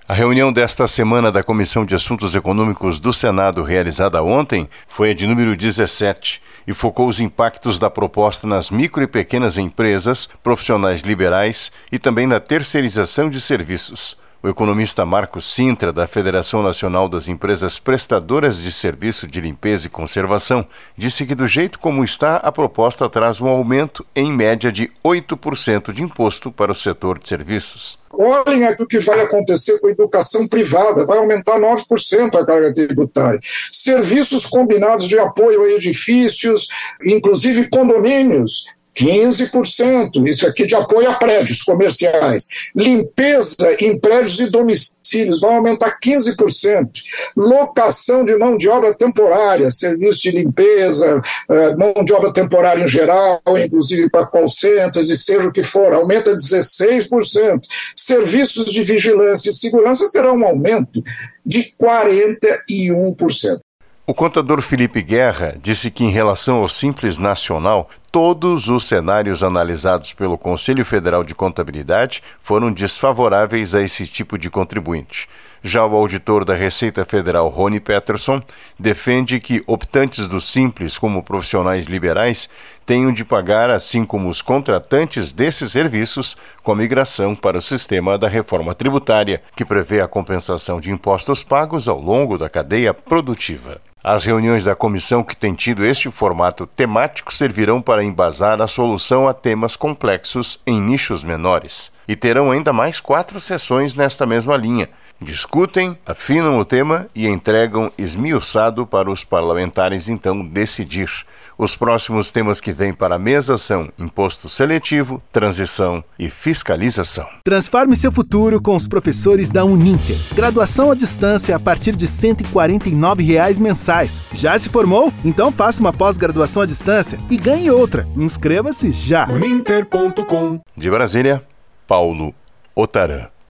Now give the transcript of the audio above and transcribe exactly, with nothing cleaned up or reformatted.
A reunião desta semana da Comissão de Assuntos Econômicos do Senado, realizada ontem, foi a de número dezessete e focou os impactos da proposta nas micro e pequenas empresas, profissionais liberais e também na terceirização de serviços. O economista Marcos Sintra, da Federação Nacional das Empresas Prestadoras de Serviço de Limpeza e Conservação, disse que do jeito como está, a proposta traz um aumento, em média, de oito por cento de imposto para o setor de serviços. Olhem o que vai acontecer com a educação privada, vai aumentar nove por cento a carga tributária. Serviços combinados de apoio a edifícios, inclusive condomínios, quinze por cento, isso aqui de apoio a prédios comerciais. Limpeza em prédios e domicílios vai aumentar quinze por cento. Locação de mão de obra temporária, serviço de limpeza, mão de obra temporária em geral, inclusive para call centers e seja o que for, aumenta dezesseis por cento. Serviços de vigilância e segurança terão um aumento de quarenta e um por cento. O contador Felipe Guerra disse que, em relação ao Simples Nacional, todos os cenários analisados pelo Conselho Federal de Contabilidade foram desfavoráveis a esse tipo de contribuinte. Já o auditor da Receita Federal, Rony Peterson, defende que optantes do Simples, como profissionais liberais, tenham de pagar, assim como os contratantes desses serviços, com a migração para o sistema da reforma tributária, que prevê a compensação de impostos pagos ao longo da cadeia produtiva. As reuniões da comissão que têm tido este formato temático servirão para embasar a solução a temas complexos em nichos menores. E terão ainda mais quatro sessões nesta mesma linha. Discutem, afinam o tema e entregam esmiuçado para os parlamentares então decidir. Os próximos temas que vêm para a mesa são imposto seletivo, transição e fiscalização. Transforme seu futuro com os professores da Uninter. Graduação à distância a partir de cento e quarenta e nove reais mensais. Já se formou? Então faça uma pós-graduação à distância e ganhe outra. Inscreva-se já. uninter ponto com. De Brasília, Paulo Otarã.